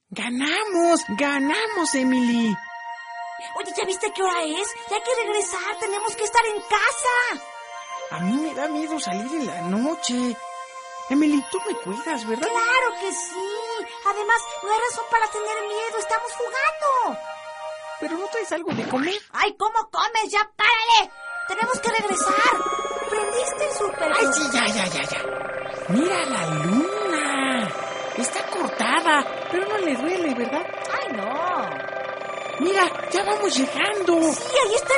¡Ganamos, Emily! Oye, ¿ya viste qué hora es? Ya hay que regresar, tenemos que estar en casa. A mí me da miedo salir en la noche. Emily, tú me cuidas, ¿verdad? ¡Claro que sí! Además, no hay razón para tener miedo, estamos jugando. ¿Pero no traes algo de comer? ¡Ay, cómo comes! ¡Ya párale! Tenemos que regresar. ¿Prendiste el súper? ¡Ay, sí, ya! ¡Mira la luna! Está cortada, pero no le duele, ¿verdad? ¡Ay, no! Mira, ya vamos llegando. Sí, ahí está